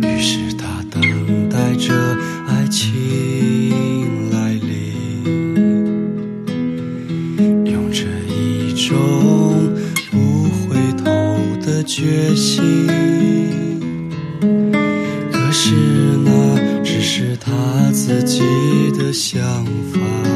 于是他等待着爱情来临，用着一种不回头的决心。可是那只是他自己的想法，